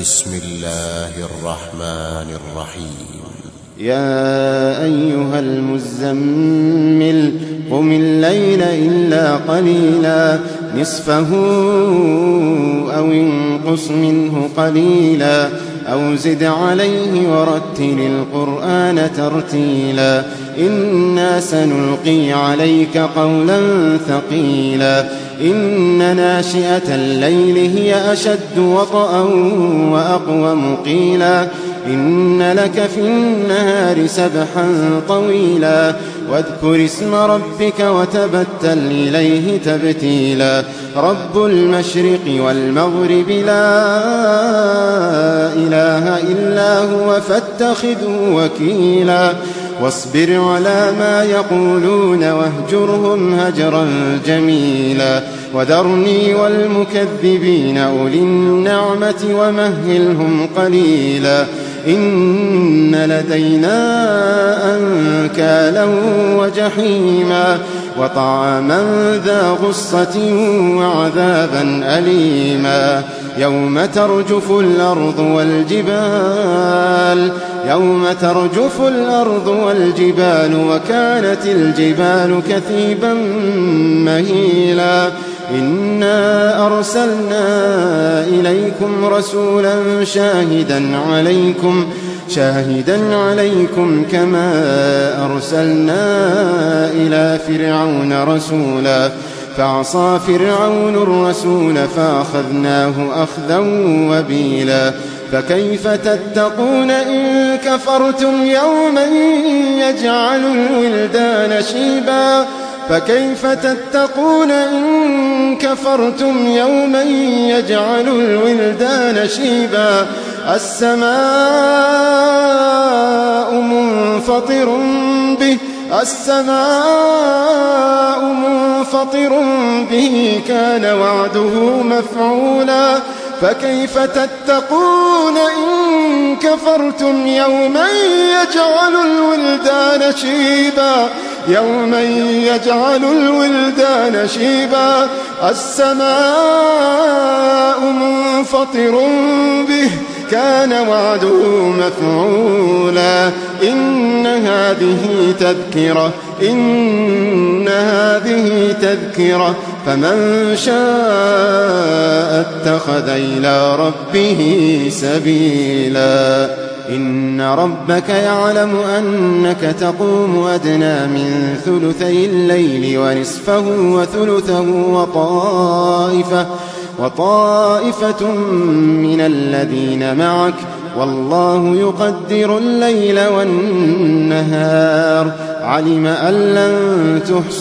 بسم الله الرحمن الرحيم. يا أيها المزمل قم الليل إلا قليلا نصفه أو انقص منه قليلا أو زد عليه ورتل القرآن ترتيلا إنا سنلقي عليك قولا ثقيلا إن ناشئة الليل هي أشد وطئا وأقوم قيلا إن لك في النهار سبحا طويلا واذكر اسم ربك وتبتل إليه تبتيلا رب المشرق والمغرب لا إله إلا هو فاتخذه وكيلا واصبر على ما يقولون واهجرهم هجرا جميلا وذرني والمكذبين أولي النعمة ومهلهم قليلا إن لدينا أنكالا وجحيما وطعاما ذا غصة وعذابا أليما يوم ترجف الأرض والجبال وكانت الجبال كثيبا مهيلا إنا أرسلنا إليكم رسولا شاهدا عليكم كما أرسلنا إلى فرعون رسولا فعصى فرعون الرسول فأخذناه أخذا وبيلا فكيف تتقون إن كفرتم يوما يجعل الولدان شيبا فكيف تتقون إن كفرتم يوما يجعل الولدان شيبا السماء منفطر به كان وعده مفعولا فكيف تتقون إن كفرتم يوما يجعل الولدان شيبا السماء منفطر به كان وعده مفعولا إن هذه تذكرة فمن شاء اتخذ إلى ربه سبيلا إن ربك يعلم أنك تقوم أدنى من ثلثي الليل ونصفه وثلثه وطائفة من الذين معك والله يقدر الليل والنهار علم أن لن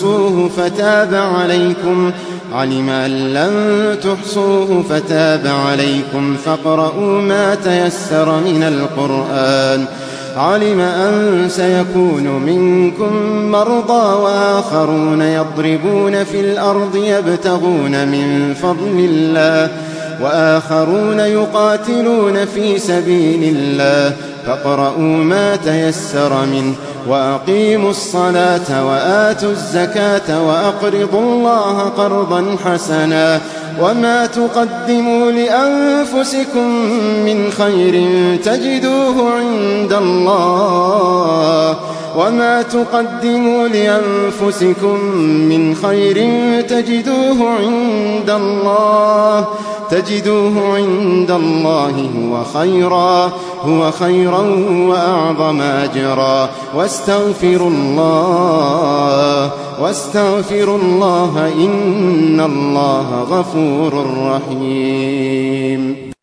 تحصوه فتاب عليكم فاقرؤوا ما تيسر من القرآن علم أن سيكون منكم مرضى وآخرون يضربون في الأرض يبتغون من فضل الله وآخرون يقاتلون في سبيل الله فاقرؤوا ما تيسر منه وأقيموا الصلاة وآتوا الزكاة وأقرضوا الله قرضا حسنا وما تقدموا لأنفسكم من خير تجدوه عند الله هو خيرا وأعظم أجرا واستغفروا الله إن الله غفور رحيم.